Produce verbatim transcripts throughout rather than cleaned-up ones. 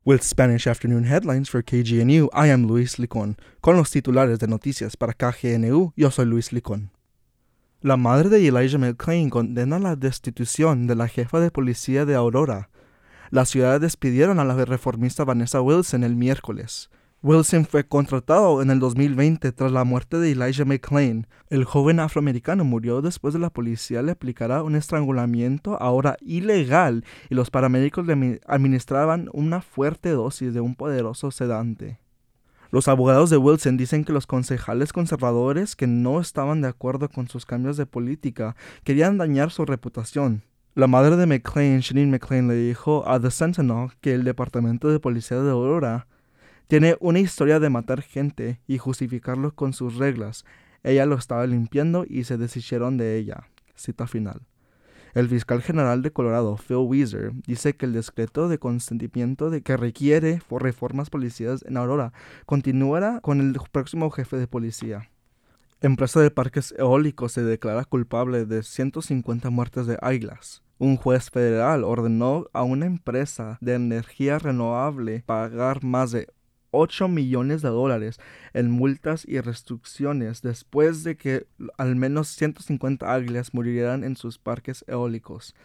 With Spanish Afternoon Headlines for K G N U, I am Luis Licón. Con los titulares de noticias para K G N U, yo soy Luis Licón. La madre de Elijah McClain condena la destitución de la jefa de policía de Aurora. La ciudad despidieron a la reformista Vanessa Wilson el miércoles. Wilson fue contratado en el dos mil veinte tras la muerte de Elijah McClain. El joven afroamericano murió después de la policía le aplicara un estrangulamiento ahora ilegal y los paramédicos le administraban una fuerte dosis de un poderoso sedante. Los abogados de Wilson dicen que los concejales conservadores que no estaban de acuerdo con sus cambios de política querían dañar su reputación. La madre de McClain, Shanine McClain, le dijo a The Sentinel que el departamento de policía de Aurora tiene una historia de matar gente y justificarlo con sus reglas. Ella lo estaba limpiando y se deshicieron de ella. Cita final. El fiscal general de Colorado, Phil Weiser, dice que el decreto de consentimiento de que requiere reformas policiales en Aurora continuará con el próximo jefe de policía. Empresa de parques eólicos se declara culpable de ciento cincuenta muertes de águilas. Un juez federal ordenó a una empresa de energía renovable pagar más de ocho millones de dólares en multas y restricciones después de que al menos ciento cincuenta águilas murieran en sus parques eólicos.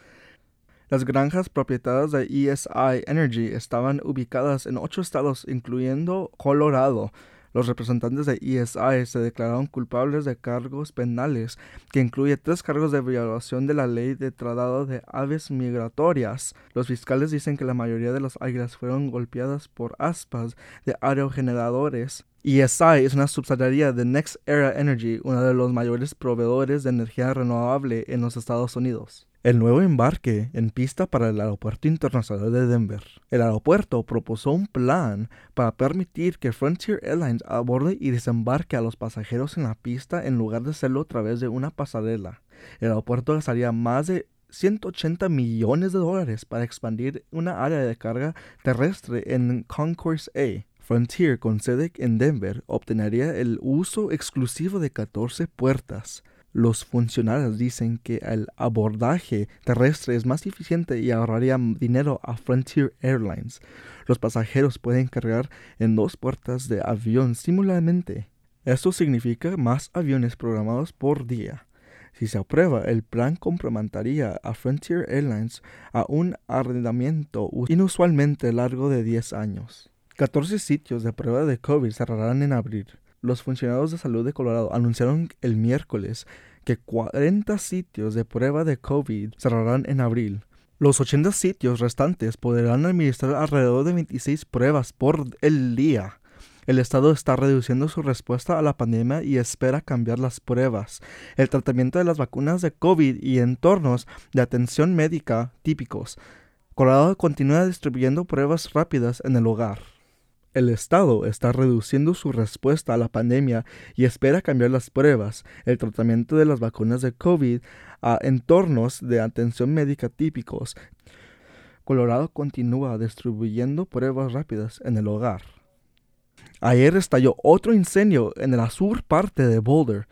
Las granjas propietarias de E S I Energy estaban ubicadas en ocho estados, incluyendo Colorado. Los representantes de E S I se declararon culpables de cargos penales, que incluye tres cargos de violación de la ley de tratado de aves migratorias. Los fiscales dicen que la mayoría de las águilas fueron golpeadas por aspas de aerogeneradores. E S I es una subsidiaria de NextEra Energy, uno de los mayores proveedores de energía renovable en los Estados Unidos. El nuevo embarque en pista para el Aeropuerto Internacional de Denver. El aeropuerto propuso un plan para permitir que Frontier Airlines aborde y desembarque a los pasajeros en la pista en lugar de hacerlo a través de una pasarela. El aeropuerto gastaría más de ciento ochenta millones de dólares para expandir una área de carga terrestre en Concourse A. Frontier, con sede en Denver, obtendría el uso exclusivo de catorce puertas. Los funcionarios dicen que el abordaje terrestre es más eficiente y ahorraría dinero a Frontier Airlines. Los pasajeros pueden cargar en dos puertas de avión simultáneamente. Esto significa más aviones programados por día. Si se aprueba, el plan complementaría a Frontier Airlines a un arrendamiento inusualmente largo de diez años. catorce sitios de prueba de COVID cerrarán en abril. Los funcionarios de salud de Colorado anunciaron el miércoles que cuarenta sitios de prueba de COVID cerrarán en abril. Los ochenta sitios restantes podrán administrar alrededor de veintiséis pruebas por el día. El estado está reduciendo su respuesta a la pandemia y espera cambiar las pruebas, el tratamiento de las vacunas de COVID y entornos de atención médica típicos. Colorado continúa distribuyendo pruebas rápidas en el hogar. El estado está reduciendo su respuesta a la pandemia y espera cambiar las pruebas, el tratamiento de las vacunas de COVID a entornos de atención médica típicos. Colorado continúa distribuyendo pruebas rápidas en el hogar. Ayer estalló otro incendio en la sur parte de Boulder.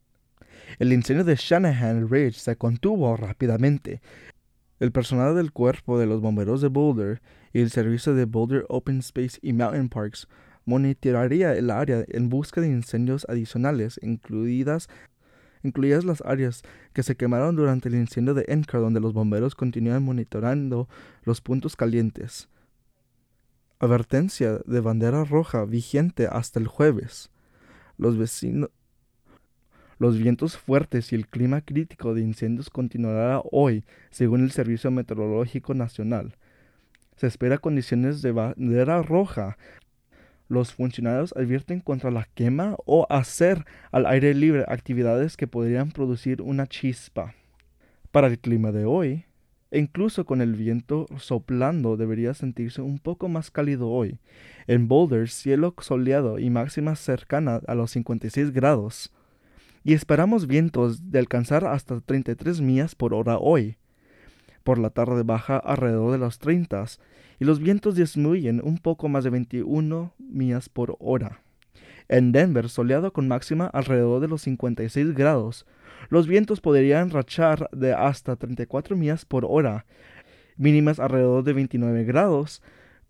El incendio de Shanahan Ridge se contuvo rápidamente. El personal del Cuerpo de los Bomberos de Boulder y el Servicio de Boulder Open Space y Mountain Parks monitorearía el área en busca de incendios adicionales, incluidas, incluidas las áreas que se quemaron durante el incendio de Encar, donde los bomberos continúan monitoreando los puntos calientes. Advertencia de bandera roja vigente hasta el jueves. Los vecinos Los vientos fuertes y el clima crítico de incendios continuará hoy, según el Servicio Meteorológico Nacional. Se espera condiciones de bandera roja. Los funcionarios advierten contra la quema o hacer al aire libre actividades que podrían producir una chispa. Para el clima de hoy, e incluso con el viento soplando, debería sentirse un poco más cálido hoy. En Boulder, cielo soleado y máxima cercana a los cincuenta y seis grados. Y esperamos vientos de alcanzar hasta treinta y tres millas por hora hoy. Por la tarde baja alrededor de los treinta y los vientos disminuyen un poco más de veintiuna millas por hora. En Denver, soleado con máxima alrededor de los cincuenta y seis grados. Los vientos podrían rachar de hasta treinta y cuatro millas por hora, mínimas alrededor de veintinueve grados, con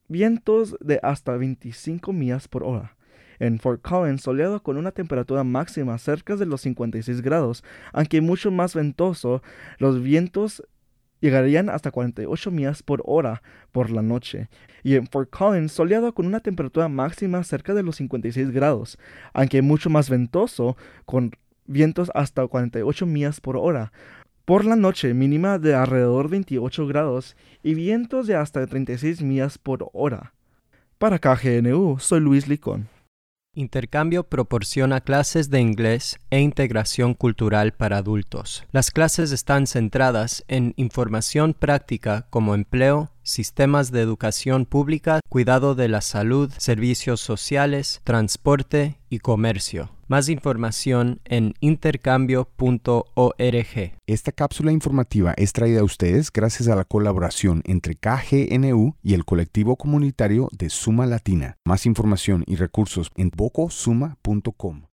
vientos de hasta veinticinco millas por hora. En Fort Collins, soleado con una temperatura máxima cerca de los cincuenta y seis grados, aunque mucho más ventoso, los vientos llegarían hasta cuarenta y ocho millas por hora por la noche. Y en Fort Collins, soleado con una temperatura máxima cerca de los cincuenta y seis grados, aunque mucho más ventoso, con vientos hasta cuarenta y ocho millas por hora. Por la noche, mínima de alrededor veintiocho grados y vientos de hasta treinta y seis millas por hora. Para K G N U, soy Luis Licón. Intercambio proporciona clases de inglés e integración cultural para adultos. Las clases están centradas en información práctica como empleo, sistemas de educación pública, cuidado de la salud, servicios sociales, transporte y comercio. Más información en intercambio punto org. Esta cápsula informativa es traída a ustedes gracias a la colaboración entre K G N U y el colectivo comunitario de Suma Latina. Más información y recursos en boco suma punto com.